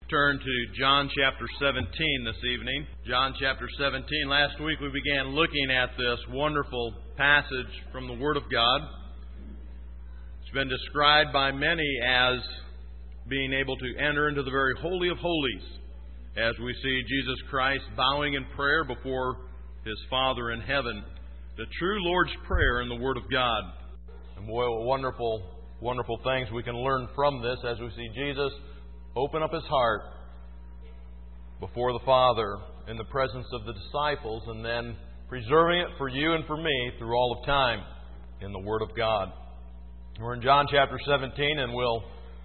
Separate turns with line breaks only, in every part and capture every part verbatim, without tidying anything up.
Turn to John chapter seventeen this evening. John chapter seventeen. Last week we began looking at this wonderful passage from the Word of God. It's been described by many as being able to enter into the very Holy of Holies, as we see Jesus Christ bowing in prayer before His Father in heaven. The true Lord's Prayer in the Word of God. And boy, what wonderful, wonderful things we can learn from this as we see Jesus open up His heart before the Father in the presence of the disciples, and then preserving it for you and for me through all of time in the Word of God. We're in John chapter seventeen, and we'll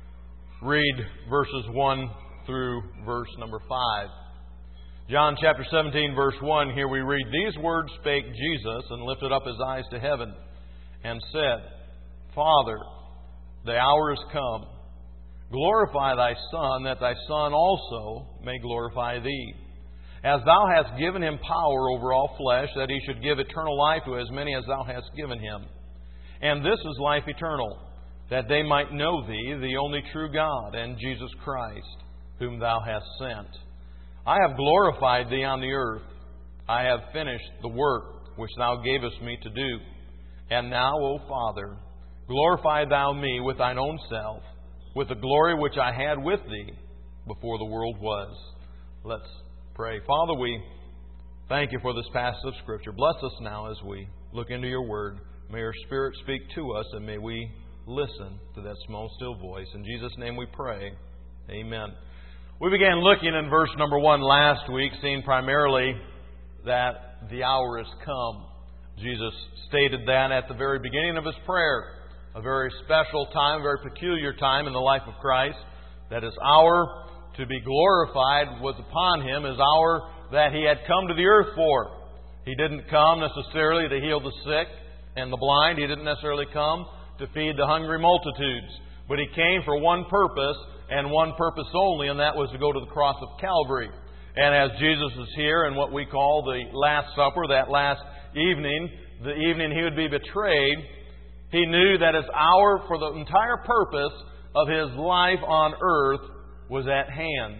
read verses one through verse number five. John chapter seventeen, verse one, here we read, "These words spake Jesus, and lifted up His eyes to heaven, and said, Father, the hour is come. Glorify Thy Son, that Thy Son also may glorify Thee. As Thou hast given Him power over all flesh, that He should give eternal life to as many as Thou hast given Him. And this is life eternal, that they might know Thee, the only true God, and Jesus Christ, whom Thou hast sent. I have glorified Thee on the earth. I have finished the work which Thou gavest me to do. And now, O Father, glorify Thou me with Thine own self, with the glory which I had with Thee before the world was." Let's pray. Father, we thank You for this passage of Scripture. Bless us now as we look into Your Word. May Your Spirit speak to us, and may we listen to that small, still voice. In Jesus' name we pray. Amen. We began looking in verse number one last week, seeing primarily that the hour has come. Jesus stated that at the very beginning of His prayer. A very special time, a very peculiar time in the life of Christ, that His hour to be glorified was upon Him, His hour that He had come to the earth for. He didn't come necessarily to heal the sick and the blind. He didn't necessarily come to feed the hungry multitudes. But He came for one purpose, and one purpose only, and that was to go to the cross of Calvary. And as Jesus is here in what we call the Last Supper, that last evening, the evening He would be betrayed, He knew that His hour for the entire purpose of His life on earth was at hand.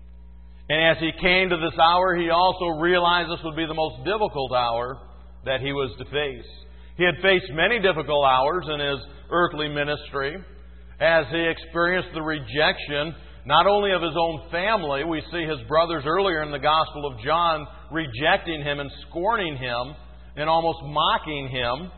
And as He came to this hour, He also realized this would be the most difficult hour that He was to face. He had faced many difficult hours in His earthly ministry as He experienced the rejection not only of His own family. We see His brothers earlier in the Gospel of John rejecting Him and scorning Him and almost mocking Him.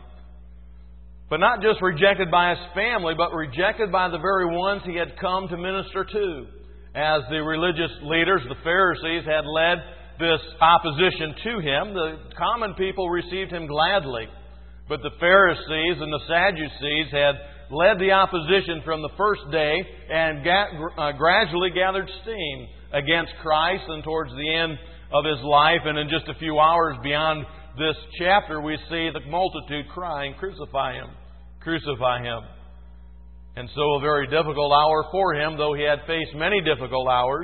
But not just rejected by His family, but rejected by the very ones He had come to minister to. As the religious leaders, the Pharisees, had led this opposition to Him, the common people received Him gladly. But the Pharisees and the Sadducees had led the opposition from the first day and ga- uh, gradually gathered steam against Christ, and towards the end of His life, and in just a few hours beyond this chapter, we see the multitude crying, "Crucify Him! Crucify Him!" And so a very difficult hour for Him, though He had faced many difficult hours.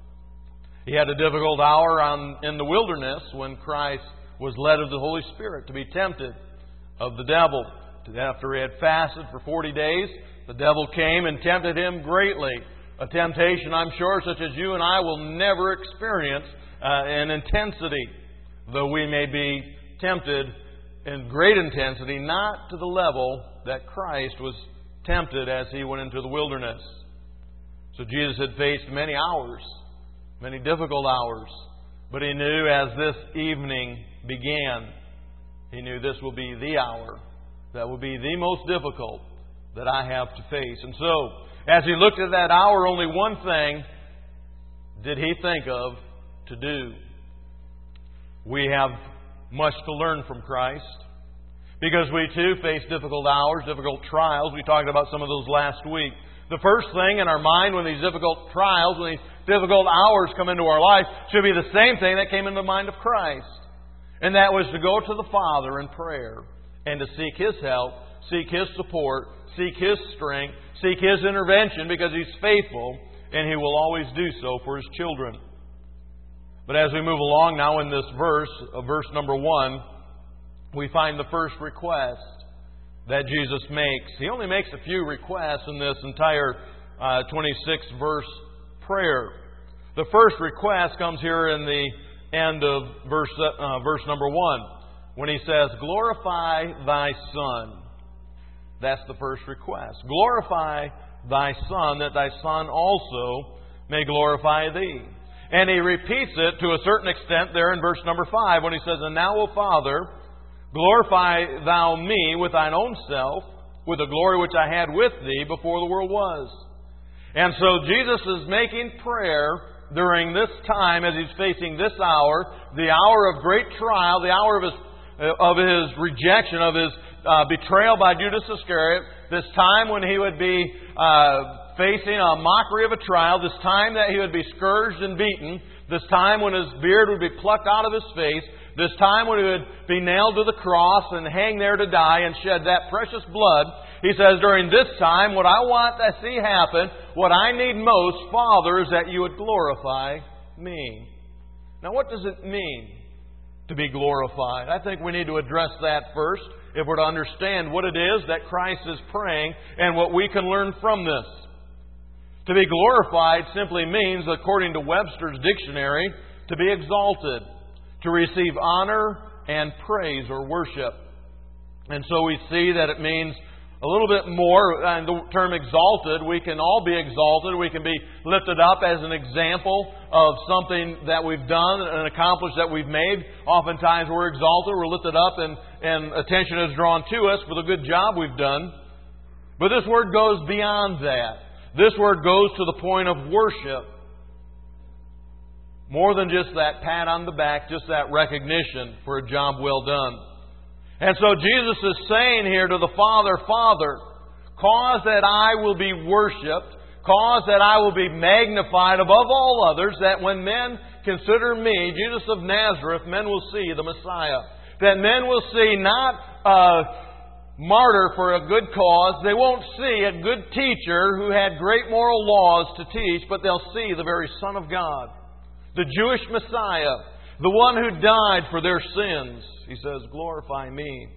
He had a difficult hour on, in the wilderness when Christ was led of the Holy Spirit to be tempted of the devil. After He had fasted for forty days, the devil came and tempted Him greatly. A temptation, I'm sure, such as you and I will never experience uh, in intensity. Though we may be tempted in great intensity, not to the level that Christ was tempted as He went into the wilderness. So Jesus had faced many hours, many difficult hours. But He knew as this evening began, He knew this will be the hour that will be the most difficult that I have to face. And so, as He looked at that hour, only one thing did He think of to do. We have much to learn from Christ, because we too face difficult hours, difficult trials. We talked about some of those last week. The first thing in our mind when these difficult trials, when these difficult hours come into our life, should be the same thing that came into the mind of Christ. And that was to go to the Father in prayer and to seek His help, seek His support, seek His strength, seek His intervention, because He's faithful and He will always do so for His children. But as we move along now in this verse, uh, verse number one, we find the first request that Jesus makes. He only makes a few requests in this entire uh, twenty-six verse prayer.
The first request comes here in the end of verse, uh, verse number one, when He says, glorify Thy Son. That's the first request. Glorify Thy Son, that Thy Son also may glorify Thee. And He repeats it to a certain extent there in verse number five, when He says, and now, O Father, glorify Thou me with Thine own self, with the glory which I had with Thee before the world was. And so Jesus is making prayer during this time as He's facing this hour, the hour of great trial, the hour of His, of his rejection, of His uh, betrayal by Judas Iscariot, this time when He would be uh, facing a mockery of a trial, this time that He would be scourged and beaten, this time when His beard would be plucked out of His face, this time when He would be nailed to the cross and hang there to die and shed that precious blood. He says, during this time, what I want to see happen, what I need most, Father, is that You would glorify Me. Now, what does it mean to be glorified? I think we need to address that first if we're to understand what it is that Christ is praying and what we can learn from this. To be glorified simply means, according to Webster's dictionary, to be exalted, to receive honor and praise or worship. And so we see that it means a little bit more, and the term exalted, we can all be exalted. We can be lifted up as an example of something that we've done and accomplished that we've made. Oftentimes we're exalted, we're lifted up, and, and attention is drawn to us for the good job we've done. But this word goes beyond that. This word goes to the point of worship. More than just that pat on the back, just that recognition for a job well done. And so Jesus is saying here to the Father, Father, cause that I will be worshipped, cause that I will be magnified above all others, that when men consider me, Jesus of Nazareth, men will see the Messiah. That men will see not a martyr for a good cause, they won't see a good teacher who had great moral laws to teach, but they'll see the very Son of God, the Jewish Messiah, the one who died for their sins. He says, glorify Me.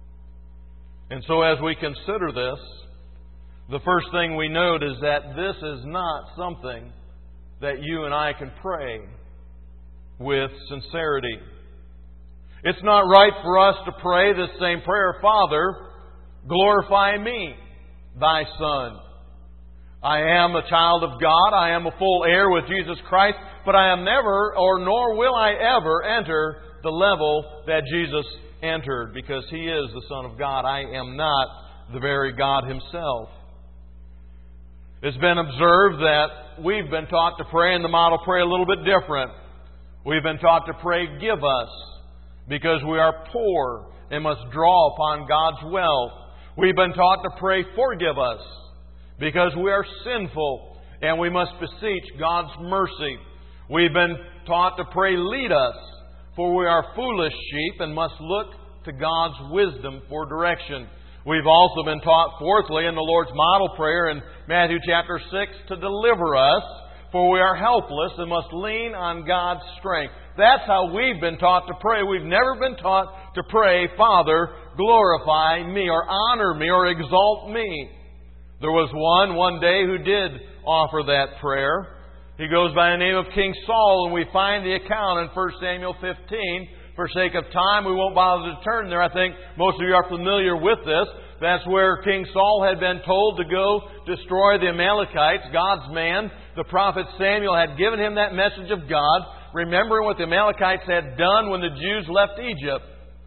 And so as we consider this, the first thing we note is that this is not something that you and I can pray with sincerity. It's not right for us to pray this same prayer, Father, glorify Me, Thy Son. I am a child of God. I am a full heir with Jesus Christ. But I am never, or nor will I ever, enter the level that Jesus entered, because He is the Son of God. I am not the very God Himself. It's been observed that we've been taught to pray in the model prayer a little bit different. We've been taught to pray, give us, because we are poor and must draw upon God's wealth. We've been taught to pray, forgive us, because we are sinful and we must beseech God's mercy. We've been taught to pray, lead us, for we are foolish sheep and must look to God's wisdom for direction. We've also been taught, fourthly, in the Lord's model prayer in Matthew chapter six, to deliver us, for we are helpless and must lean on God's strength. That's how we've been taught to pray. We've never been taught to pray, Father, glorify Me, or honor Me, or exalt Me. There was one one day who did offer that prayer. He goes by the name of King Saul, and we find the account in First Samuel fifteen. For sake of time, we won't bother to turn there. I think most of you are familiar with this. That's where King Saul had been told to go destroy the Amalekites. God's man, the prophet Samuel, had given him that message of God, remembering what the Amalekites had done when the Jews left Egypt.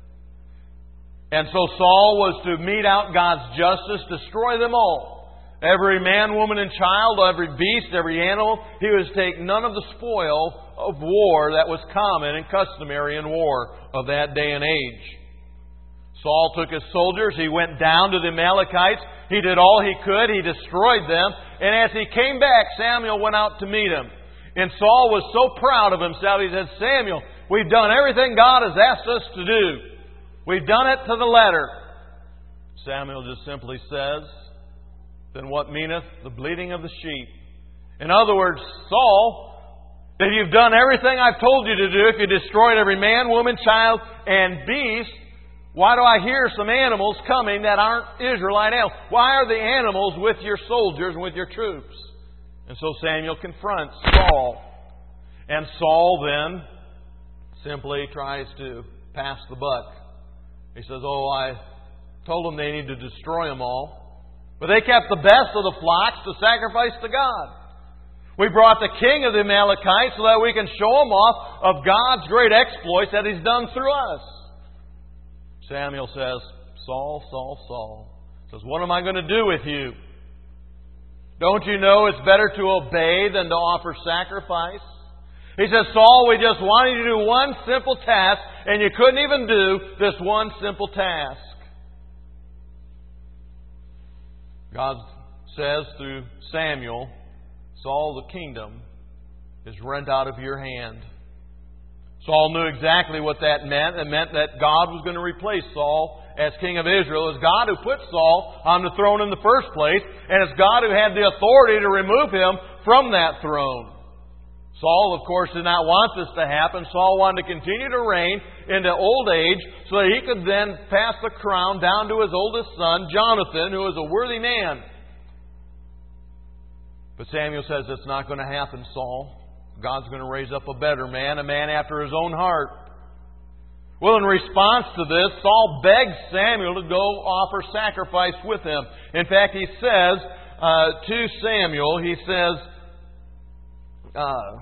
And so Saul was to mete out God's justice, destroy them all. Every man, woman, and child, every beast, every animal, he was to take none of the spoil of war that was common and customary in war of that day and age. Saul took his soldiers, he went down to the Amalekites, he did all he could, he destroyed them, and as he came back, Samuel went out to meet him. And Saul was so proud of himself, he said, Samuel, we've done everything God has asked us to do. We've done it to the letter. Samuel just simply says, then what meaneth the bleating of the sheep? In other words, Saul, if you've done everything I've told you to do, if you destroyed every man, woman, child, and beast, why do I hear some animals coming that aren't Israelite animals? Why are the animals with your soldiers and with your troops? And so Samuel confronts Saul. And Saul then simply tries to pass the buck. He says, oh, I told them they need to destroy them all. But they kept the best of the flocks to sacrifice to God. We brought the king of the Amalekites so that we can show him off of God's great exploits that He's done through us. Samuel says, Saul, Saul, Saul. Says, what am I going to do with you? Don't you know it's better to obey than to offer sacrifice? He says, Saul, we just wanted you to do one simple task, and you couldn't even do this one simple task. God says through Samuel, Saul, the kingdom is rent out of your hand. Saul knew exactly what that meant. It meant that God was going to replace Saul as king of Israel. It was God who put Saul on the throne in the first place, and it's God who had the authority to remove him from that throne. Saul, of course, did not want this to happen. Saul wanted to continue to reign into old age so that he could then pass the crown down to his oldest son, Jonathan, who was a worthy man. But Samuel says, it's not going to happen, Saul. God's going to raise up a better man, a man after His own heart. Well, in response to this, Saul begs Samuel to go offer sacrifice with him. In fact, he says uh, to Samuel, he says, Uh,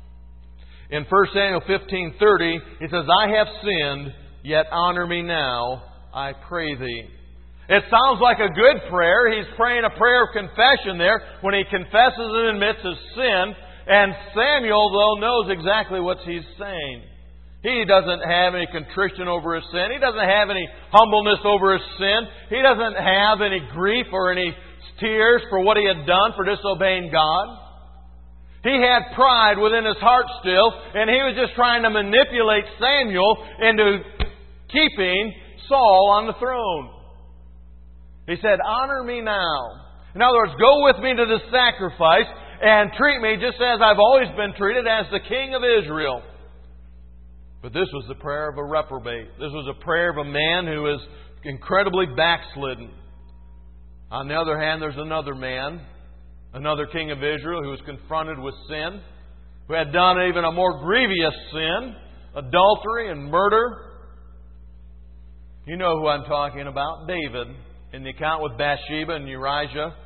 in First Samuel fifteen thirty, he says, I have sinned, yet honor me now, I pray thee. It sounds like a good prayer. He's praying a prayer of confession there when he confesses and admits his sin. And Samuel, though, knows exactly what he's saying. He doesn't have any contrition over his sin. He doesn't have any humbleness over his sin. He doesn't have any grief or any tears for what he had done for disobeying God. He had pride within his heart still, and he was just trying to manipulate Samuel into keeping Saul on the throne. He said, honor me now. In other words, go with me to the sacrifice and treat me just as I've always been treated, as the king of Israel. But this was the prayer of a reprobate. This was a prayer of a man who is incredibly backslidden. On the other hand, there's another man, another king of Israel who was confronted with sin, who had done even a more grievous sin, adultery and murder. You know who I'm talking about, David, in the account with Bathsheba and Uriah,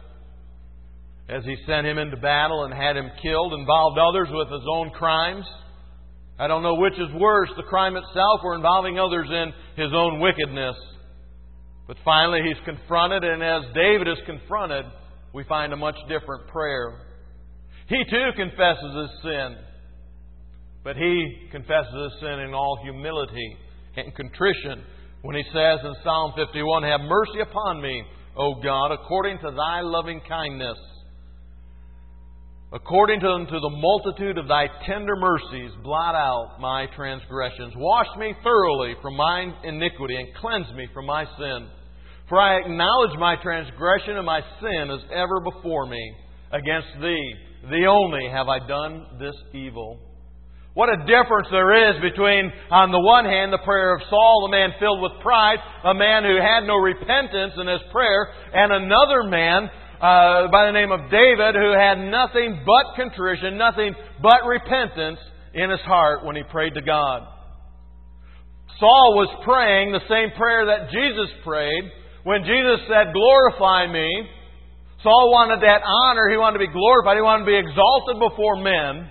as he sent him into battle and had him killed, involved others with his own crimes. I don't know which is worse, the crime itself or involving others in his own wickedness. But finally he's confronted, and as David is confronted, we find a much different prayer. He too confesses his sin, but he confesses his sin in all humility and contrition when he says in Psalm fifty-one, have mercy upon me, O God, according to Thy loving kindness. According to, to the multitude of Thy tender mercies, blot out my transgressions. Wash me thoroughly from mine iniquity and cleanse me from my sin. For I acknowledge my transgression, and my sin is ever before me. Against Thee, Thee only, have I done this evil. What a difference there is between, on the one hand, the prayer of Saul, a man filled with pride, a man who had no repentance in his prayer, and another man uh, by the name of David who had nothing but contrition, nothing but repentance in his heart when he prayed to God. Saul was praying the same prayer that Jesus prayed when Jesus said, glorify me. Saul wanted that honor. He wanted to be glorified. He wanted to be exalted before men.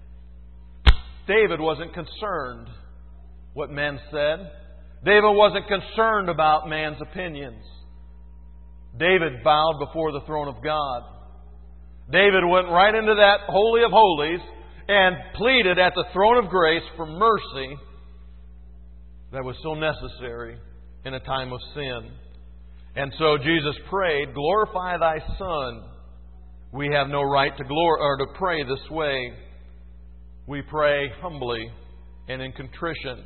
David wasn't concerned what men said. David wasn't concerned about man's opinions. David bowed before the throne of God. David went right into that Holy of Holies and pleaded at the throne of grace for mercy that was so necessary in a time of sin. And so Jesus prayed, glorify Thy Son. We have no right to glor- or to pray this way. We pray humbly and in contrition.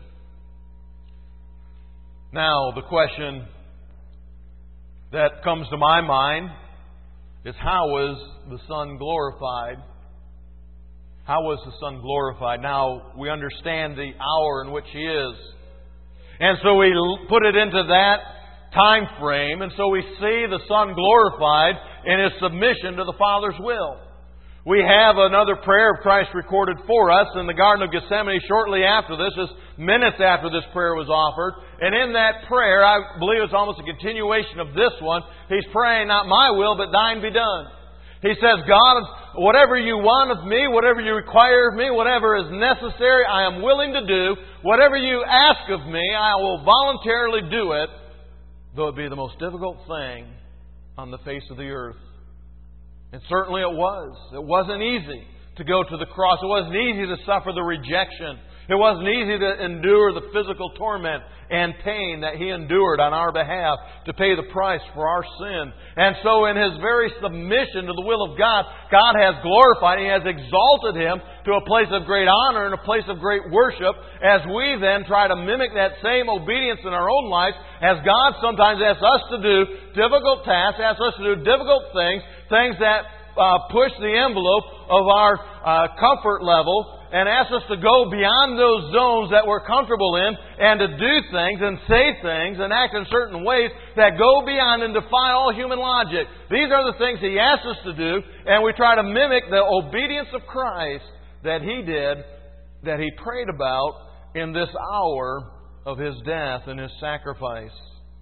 Now, the question that comes to my mind is, how was the Son glorified? How was the Son glorified? Now, we understand the hour in which He is. And so we put it into that time frame, and so we see the Son glorified in His submission to the Father's will. We have another prayer of Christ recorded for us in the Garden of Gethsemane shortly after this, just minutes after this prayer was offered. And in that prayer, I believe it's almost a continuation of this one, He's praying, not my will, but thine be done. He says, God, whatever you want of me, whatever you require of me, whatever is necessary, I am willing to do. Whatever you ask of me, I will voluntarily do it, though it be the most difficult thing on the face of the earth. And certainly it was. It wasn't easy to go to the cross. It wasn't easy to suffer the rejection. It wasn't easy to endure the physical torment and pain that He endured on our behalf to pay the price for our sin. And so in His very submission to the will of God, God has glorified, He has exalted Him to a place of great honor and a place of great worship, as we then try to mimic that same obedience in our own life, as God sometimes asks us to do difficult tasks, asks us to do difficult things, things that uh, push the envelope of our uh, comfort level, and asks us to go beyond those zones that we're comfortable in, and to do things and say things and act in certain ways that go beyond and defy all human logic. These are the things He asks us to do, and we try to mimic the obedience of Christ that He did, that He prayed about in this hour of His death and His sacrifice.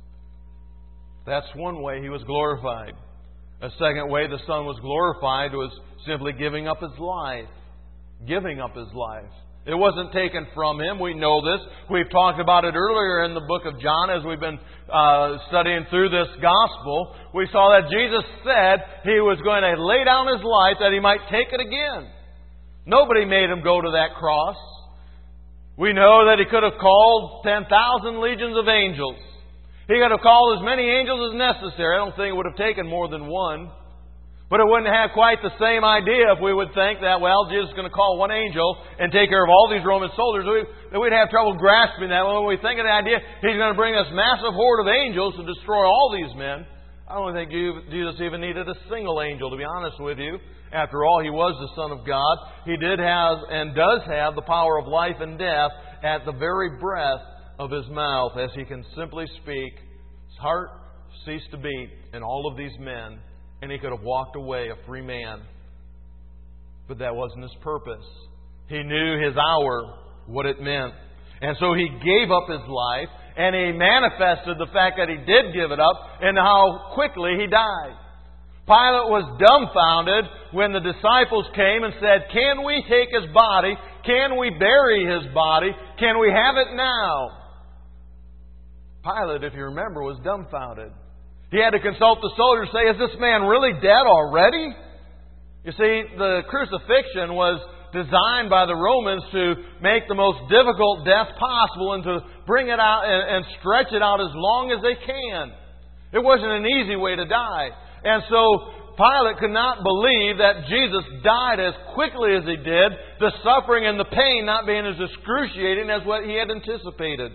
That's one way He was glorified. A second way the Son was glorified was simply giving up His life. Giving up His life. It wasn't taken from Him. We know this. We've talked about it earlier in the book of John as we've been uh, studying through this gospel. We saw that Jesus said He was going to lay down His life that He might take it again. Nobody made Him go to that cross. We know that He could have called ten thousand legions of angels. He could have called as many angels as necessary. I don't think it would have taken more than one. But it wouldn't have quite the same idea if we would think that, well, Jesus is going to call one angel and take care of all these Roman soldiers. We, we'd have trouble grasping that. When we think of the idea He's going to bring this massive horde of angels to destroy all these men, I don't think Jesus even needed a single angel, to be honest with you. After all, He was the Son of God. He did have and does have the power of life and death at the very breath of His mouth, as He can simply speak. His heart ceased to beat in all of these men, and He could have walked away a free man. But that wasn't His purpose. He knew His hour, what it meant. And so He gave up His life, and He manifested the fact that He did give it up and how quickly He died. Pilate was dumbfounded when the disciples came and said, "Can we take His body? Can we bury His body? Can we have it now?" Pilate, if you remember, was dumbfounded. He had to consult the soldiers and say, "Is this man really dead already?" You see, the crucifixion was designed by the Romans to make the most difficult death possible and to bring it out and stretch it out as long as they can. It wasn't an easy way to die. And so Pilate could not believe that Jesus died as quickly as He did, the suffering and the pain not being as excruciating as what he had anticipated.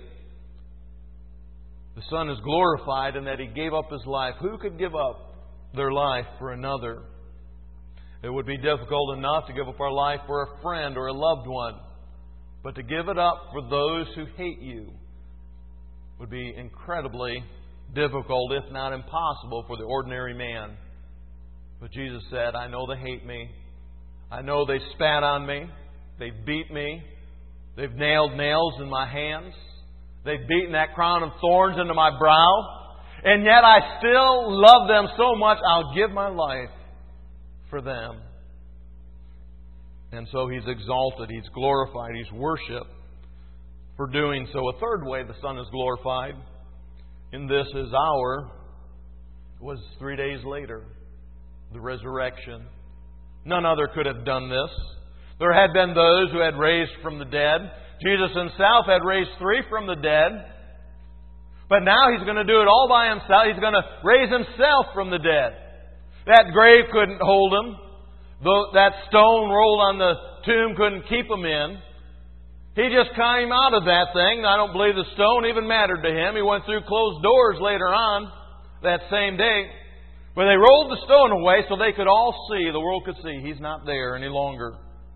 The Son is glorified in that He gave up His life. Who could give up their life for another? It would be difficult enough to give up our life for a friend or a loved one. But to give it up for those who hate you would be incredibly difficult, if not impossible, for the ordinary man. But Jesus said, "I know they hate me. I know they spat on me. They beat me. They've nailed nails in my hands. They've beaten that crown of thorns into my brow. And yet I still love them so much, I'll give my life for them." And so He's exalted, He's glorified, He's worshipped for doing so. A third way the Son is glorified in this His hour was three days later, the resurrection. None other could have done this. There had been those who had raised from the dead. Jesus Himself had raised three from the dead. But now He's going to do it all by Himself. He's going to raise Himself from the dead. That grave couldn't hold Him. That stone rolled on the tomb couldn't keep Him in. He just came out of that thing. I don't believe the stone even mattered to Him. He went through closed doors later on that same day. But they rolled the stone away so they could all see, the world could see, He's not there any longer.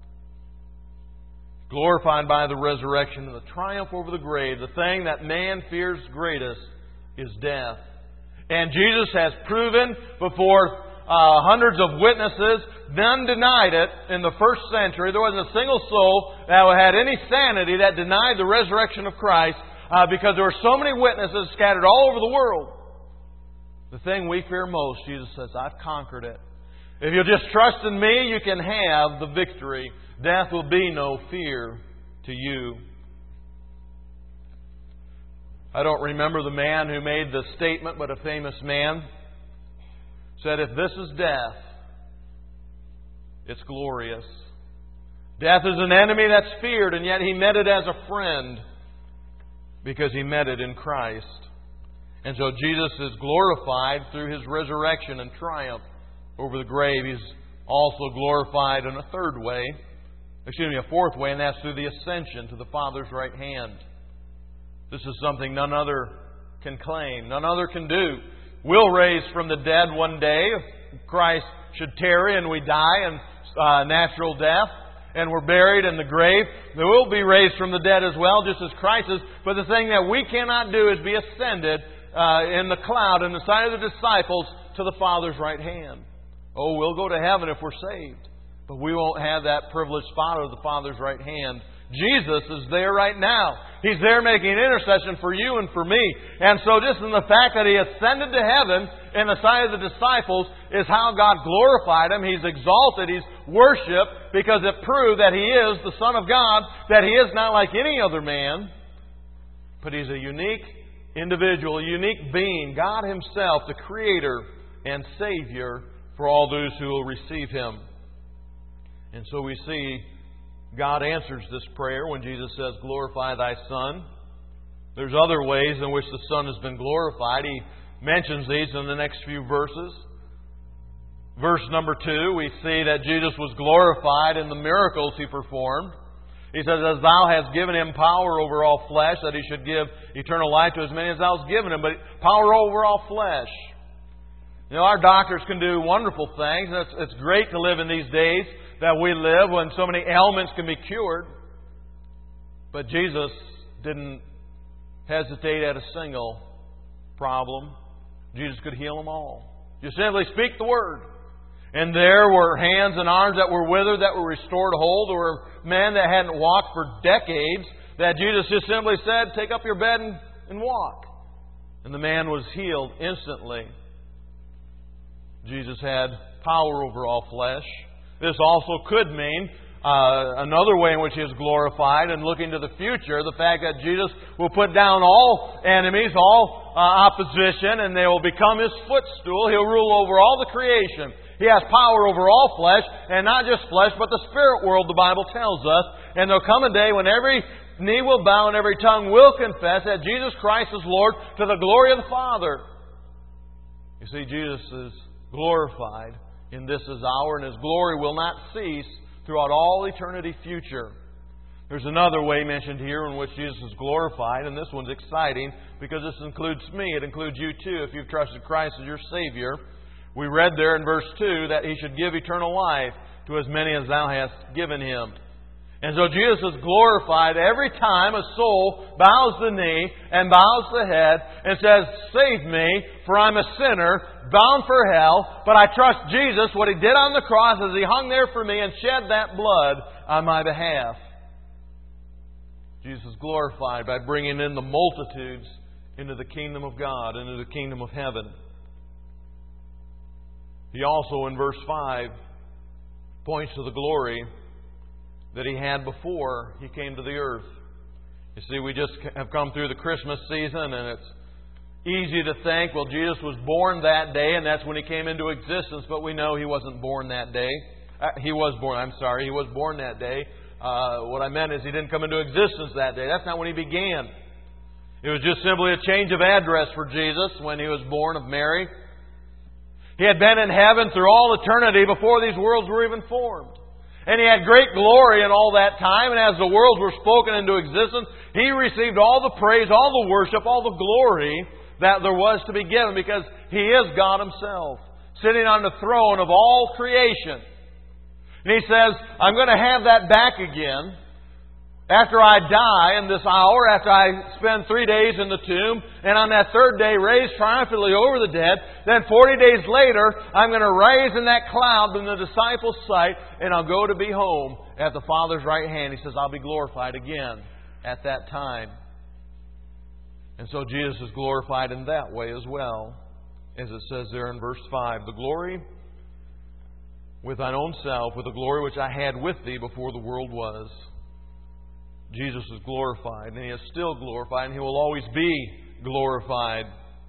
Glorified by the resurrection and the triumph over the grave. The thing that man fears greatest is death. And Jesus has proven before uh, hundreds of witnesses. None denied it in the first century. There wasn't a single soul that had any sanity that denied the resurrection of Christ uh, because there were so many witnesses scattered all over the world. The thing we fear most, Jesus says, I've conquered it. If you'll just trust in me, you can have the victory. Death will be no fear to you. I don't remember the man who made the statement, but a famous man said, if this is death, it's glorious. Death is an enemy that's feared, and yet he met it as a friend because he met it in Christ. And so Jesus is glorified through His resurrection and triumph over the grave. He's also glorified in a third way, excuse me, a fourth way, and that's through the ascension to the Father's right hand. This is something none other can claim, none other can do. We'll raise from the dead one day if Christ should tarry and we die in uh, natural death and we're buried in the grave. There will be raised from the dead as well, just as Christ is. But the thing that we cannot do is be ascended uh, in the cloud in the sight of the disciples to the Father's right hand. Oh, we'll go to heaven if we're saved, but we won't have that privileged spot of the Father's right hand. Jesus is there right now. He's there making intercession for you and for me. And so just in the fact that He ascended to heaven in the sight of the disciples is how God glorified Him. He's exalted. He's worshipped because it proved that He is the Son of God, that He is not like any other man, but He's a unique individual, a unique being, God Himself, the Creator and Savior for all those who will receive Him. And so we see God answers this prayer when Jesus says, glorify Thy Son. There's other ways in which the Son has been glorified. He mentions these in the next few verses. Verse number two, we see that Jesus was glorified in the miracles He performed. He says, as Thou hast given Him power over all flesh, that He should give eternal life to as many as Thou hast given Him, but power over all flesh. You know, our doctors can do wonderful things, and it's, it's great to live in these days that we live when so many ailments can be cured. But Jesus didn't hesitate at a single problem. Jesus could heal them all. You simply speak the word. And there were hands and arms that were withered, that were restored whole. There were men that hadn't walked for decades, that Jesus just simply said, take up your bed and, and walk. And the man was healed instantly. Jesus had power over all flesh. This also could mean uh, another way in which He is glorified, and looking to the future, the fact that Jesus will put down all enemies, all uh, opposition, and they will become His footstool. He'll rule over all the creation. He has power over all flesh, and not just flesh, but the spirit world, the Bible tells us. And there'll come a day when every knee will bow and every tongue will confess that Jesus Christ is Lord, to the glory of the Father. You see, Jesus is glorified in this His hour, and His glory will not cease throughout all eternity future. There's another way mentioned here in which Jesus is glorified, and this one's exciting because this includes me. It includes you too if you've trusted Christ as your Savior. We read there in verse two that He should give eternal life to as many as Thou hast given Him. And so Jesus is glorified every time a soul bows the knee and bows the head and says, save me, for I'm a sinner, bound for hell, but I trust Jesus, what He did on the cross as He hung there for me and shed that blood on my behalf. Jesus is glorified by bringing in the multitudes into the kingdom of God, into the kingdom of heaven. He also, in verse five, points to the glory that He had before He came to the earth. You see, we just have come through the Christmas season, and it's easy to think, well, Jesus was born that day, and that's when He came into existence, but we know He wasn't born that day. Uh, he was born, I'm sorry, He was born that day. Uh, what I meant is He didn't come into existence that day. That's not when He began. It was just simply a change of address for Jesus when He was born of Mary. He had been in heaven through all eternity before these worlds were even formed. And He had great glory in all that time. And as the worlds were spoken into existence, He received all the praise, all the worship, all the glory that there was to be given, because He is God Himself, sitting on the throne of all creation. And He says, I'm going to have that back again. after I die in this hour, after I spend three days in the tomb, and on that third day raise triumphantly over the dead, then forty days later, I'm going to rise in that cloud in the disciples' sight, and I'll go to be home at the Father's right hand. He says, I'll be glorified again at that time. And so Jesus is glorified in that way as well, as it says there in verse five, the glory with thine own self, with the glory which I had with thee before the world was. Jesus is glorified, and He is still glorified, and He will always be glorified.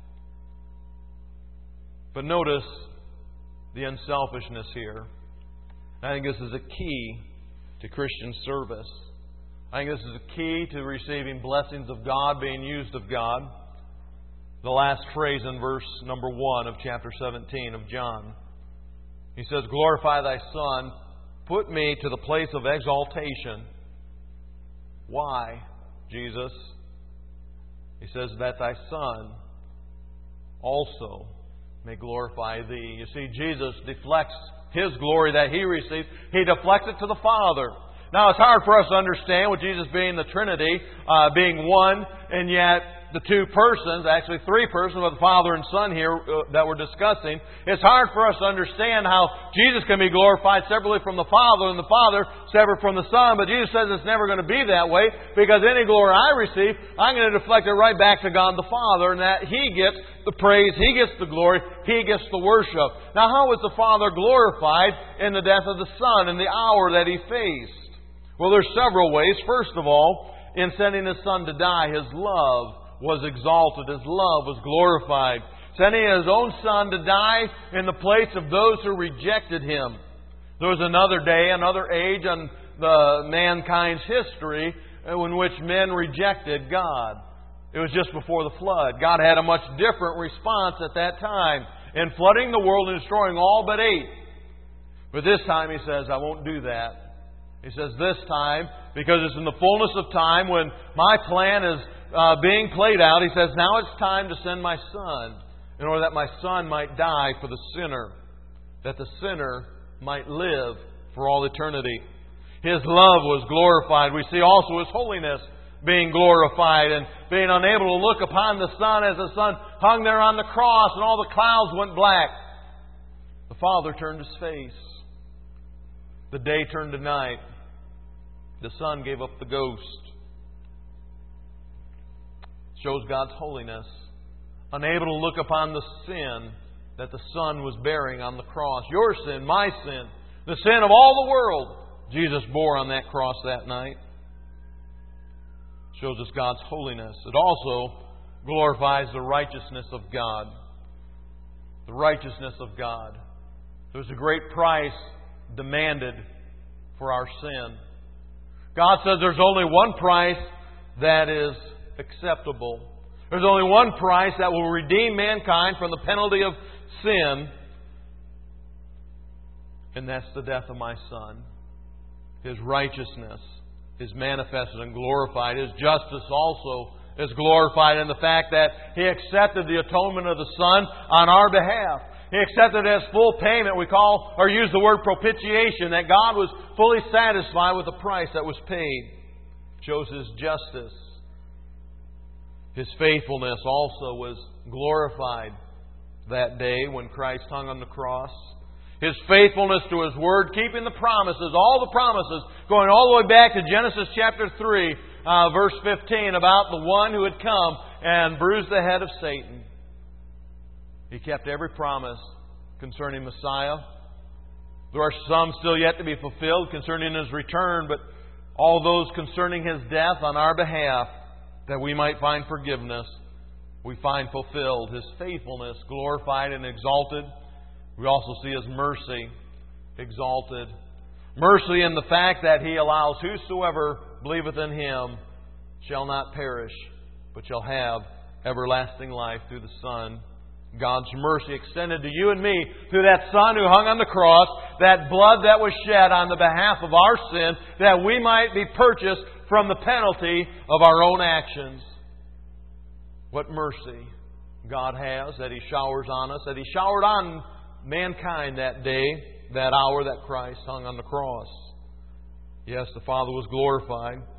But notice the unselfishness here. I think this is a key to Christian service. I think this is a key to receiving blessings of God, being used of God. The last phrase in verse number one of chapter seventeen of John. He says, glorify thy Son, put me to the place of exaltation. Why, Jesus? He says, that thy Son also may glorify thee. You see, Jesus deflects His glory that He receives. He deflects it to the Father. Now, it's hard for us to understand with Jesus being the Trinity, uh, being one, and yet the two persons, actually three persons, with the Father and Son here uh, that we're discussing. It's hard for us to understand how Jesus can be glorified separately from the Father and the Father separate from the Son. But Jesus says it's never going to be that way, because any glory I receive, I'm going to deflect it right back to God the Father, and that He gets the praise, He gets the glory, He gets the worship. Now, how was the Father glorified in the death of the Son, in the hour that He faced? Well, there's several ways. First of all, in sending His Son to die, His love was exalted. His love was glorified. Sending His own Son to die in the place of those who rejected Him. There was another day, another age in the mankind's history in which men rejected God. It was just before the flood. God had a much different response at that time in flooding the world and destroying all but eight. But this time He says, I won't do that. He says, this time, because it's in the fullness of time when my plan is Uh, being played out, He says, now it's time to send my Son, in order that my Son might die for the sinner, that the sinner might live for all eternity. His love was glorified. We see also His holiness being glorified, and being unable to look upon the Son as the Son hung there on the cross and all the clouds went black. The Father turned His face. The day turned to night. The Son gave up the ghost. Shows God's holiness. Unable to look upon the sin that the Son was bearing on the cross. Your sin, my sin, the sin of all the world, Jesus bore on that cross that night. Shows us God's holiness. It also glorifies the righteousness of God. The righteousness of God. There's a great price demanded for our sin. God says there's only one price that is acceptable. There's only one price that will redeem mankind from the penalty of sin, and that's the death of my Son. His righteousness is manifested and glorified. His justice also is glorified in the fact that He accepted the atonement of the Son on our behalf. He accepted it as full payment. We call or use the word propitiation, that God was fully satisfied with the price that was paid. Shows His justice. His faithfulness also was glorified that day when Christ hung on the cross. His faithfulness to His Word, keeping the promises, all the promises, going all the way back to Genesis chapter three, uh, verse fifteen, about the one who had come and bruised the head of Satan. He kept every promise concerning Messiah. There are some still yet to be fulfilled concerning His return, but all those concerning His death on our behalf, that we might find forgiveness, we find fulfilled. His faithfulness glorified and exalted. We also see His mercy exalted. Mercy in the fact that He allows whosoever believeth in Him shall not perish, but shall have everlasting life through the Son. God's mercy extended to you and me through that Son who hung on the cross, that blood that was shed on the behalf of our sin, that we might be purchased from the penalty of our own actions. What mercy God has that He showers on us, that He showered on mankind that day, that hour that Christ hung on the cross. Yes, the Father was glorified.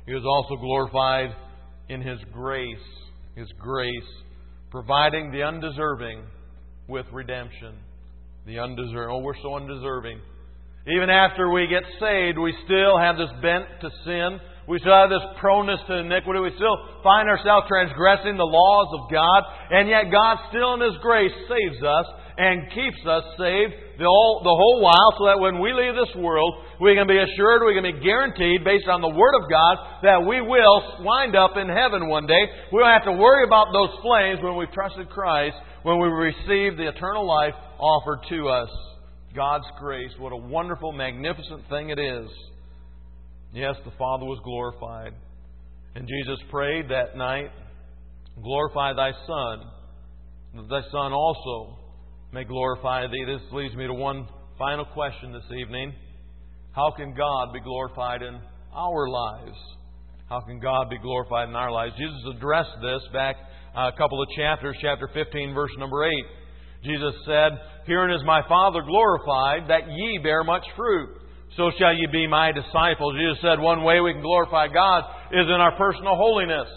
He was also glorified in His grace. His grace, providing the undeserving with redemption. The undeserving. Oh, we're so undeserving. Even after we get saved, we still have this bent to sin. We still have this proneness to iniquity. We still find ourselves transgressing the laws of God. And yet God still in His grace saves us and keeps us saved the whole, the whole while, so that when we leave this world, we can be assured, we can be guaranteed, based on the Word of God, that we will wind up in heaven one day. We don't have to worry about those flames when we've trusted Christ, when we receive the eternal life offered to us. God's grace, what a wonderful, magnificent thing it is. Yes, the Father was glorified. And Jesus prayed that night, glorify Thy Son, that Thy Son also may glorify Thee. This leads me to one final question this evening. How can God be glorified in our lives? How can God be glorified in our lives? Jesus addressed this back a couple of chapters, chapter fifteen, verse number eight. Jesus said, Herein is my Father glorified, that ye bear much fruit. So shall ye be my disciples. Jesus said one way we can glorify God is in our personal holiness.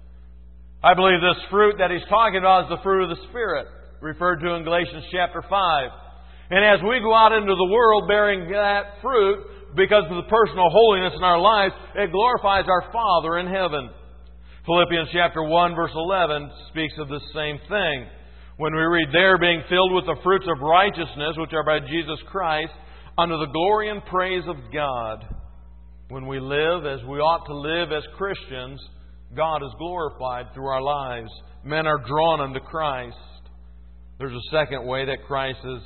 I believe this fruit that He's talking about is the fruit of the Spirit, referred to in Galatians chapter five. And as we go out into the world bearing that fruit, because of the personal holiness in our lives, it glorifies our Father in heaven. Philippians chapter one verse eleven speaks of the same thing. When we read there, being filled with the fruits of righteousness, which are by Jesus Christ, unto the glory and praise of God. When we live as we ought to live as Christians, God is glorified through our lives. Men are drawn unto Christ. There's a second way that Christ is,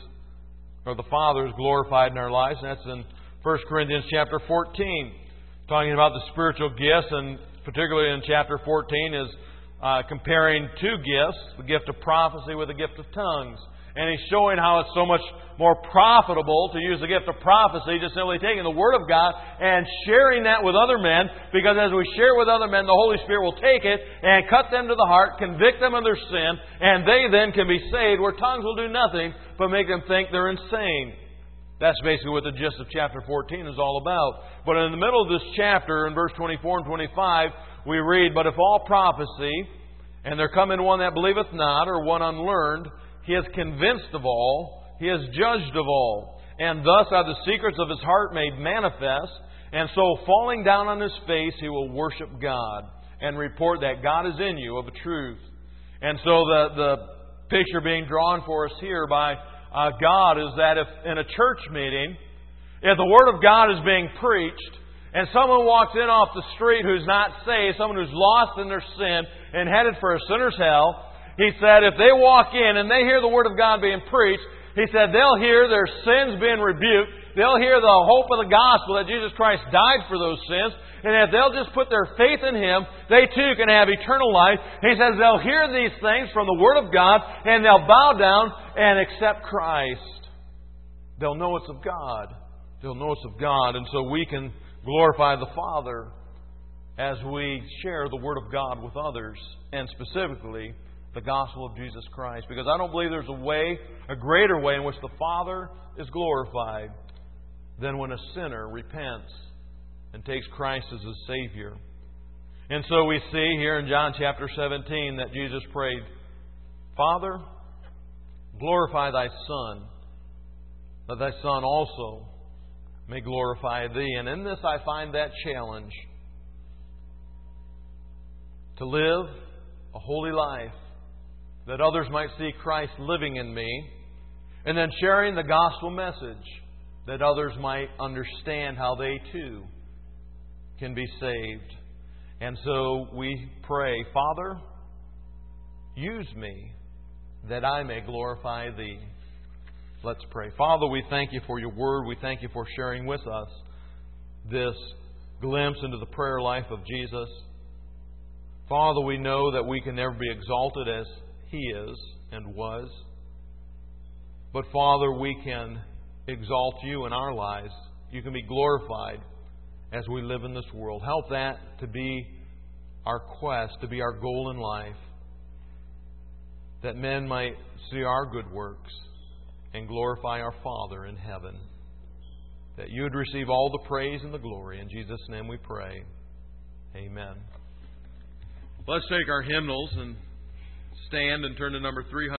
or the Father is glorified in our lives, and that's in First Corinthians chapter fourteen, talking about the spiritual gifts, and particularly in chapter fourteen is uh, comparing two gifts, the gift of prophecy with the gift of tongues. And He's showing how it's so much more profitable to use the gift of prophecy, just simply taking the Word of God and sharing that with other men, because as we share it with other men, the Holy Spirit will take it and cut them to the heart, convict them of their sin, and they then can be saved, where tongues will do nothing but make them think they're insane. That's basically what the gist of chapter fourteen is all about. But in the middle of this chapter, in verse twenty-four and twenty-five, we read, But if all prophecy, and there come in one that believeth not, or one unlearned, He is convinced of all, He is judged of all. And thus are the secrets of his heart made manifest. And so, falling down on his face, he will worship God and report that God is in you of a truth. And so the, the picture being drawn for us here by uh, God is that if in a church meeting, if the Word of God is being preached, and someone walks in off the street who's not saved, someone who's lost in their sin and headed for a sinner's hell, he said if they walk in and they hear the Word of God being preached, he said they'll hear their sins being rebuked. They'll hear the hope of the gospel that Jesus Christ died for those sins. And if they'll just put their faith in Him, they too can have eternal life. He says they'll hear these things from the Word of God and they'll bow down and accept Christ. They'll know it's of God. They'll know it's of God. And so we can glorify the Father as we share the Word of God with others, and specifically the gospel of Jesus Christ. Because I don't believe there's a way, a greater way in which the Father is glorified than when a sinner repents and takes Christ as his Savior. And so we see here in John chapter seventeen that Jesus prayed, Father, glorify Thy Son, that Thy Son also may glorify Thee. And in this I find that challenge to live a holy life, that others might see Christ living in me, and then sharing the gospel message, that others might understand how they too can be saved. And so we pray, Father, use me that I may glorify Thee. Let's pray. Father, we thank You for Your Word. We thank You for sharing with us this glimpse into the prayer life of Jesus. Father, we know that we can never be exalted as He is and was. But Father, we can exalt You in our lives. You can be glorified as we live in this world. Help that to be our quest, to be our goal in life. That men might see our good works and glorify our Father in heaven. That You would receive all the praise and the glory. In Jesus' name we pray. Amen.
Let's take our hymnals and stand and turn to number three hundred.